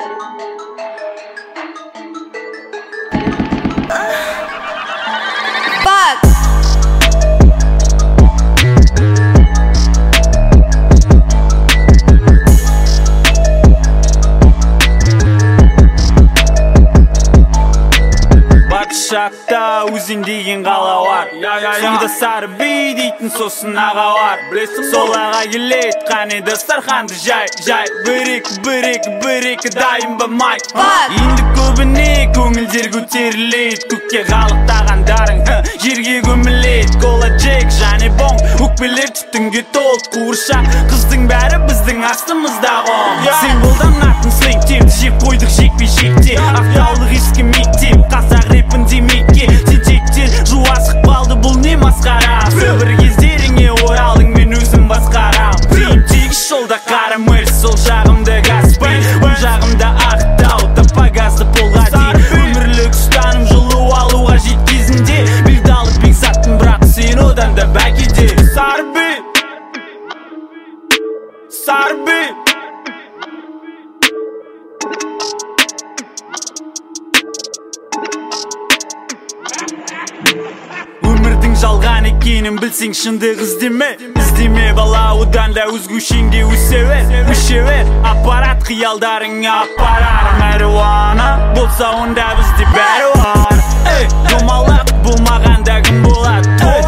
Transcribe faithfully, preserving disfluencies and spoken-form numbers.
Fuck. Шақта өзен деген қала бар, сонда сары би дейтін сосын аға бар. Сол аға келет қане дастарханды жай жай, бір-екі бір-екі бір-екі дайын ба май. Енді көбіне көңілдер көтерілет, көкке қалықтағандарың жерге көмілет. Кола джек және бонг, өкпелер түтінге толып қуыршақ, қыздың бәрі біздің астымызда ғом. Сен қолданатын сленг темді жеп қойдық жекпей жекте, ақтаулық ескі мектеп, қазақ рэпін демекке. Сен тектер жуасық балды, бұл не масқара. Бір кездеріңе оралдың, мен өзім басқарам. Дейін тегіс жолда қарамыр, сол жағымды Гаспай, оң жағымда Ақтау, таппагазды полға дейін. Өмірлік ұстаным жылу алуға жет кезінде, білдалы бек заттың, бірақ сен одан да бәкеде. Сарби, Сарби. Өмірдің жалған екенін білсең шындық іздеме, іздеме бала, одан да өзгешеңде өсе бер, өше бер. Аппарат қиялдарыңа апарар, мәруана болса онда бізде бәрі бар. Эй, домалақ болмағанда кім болады?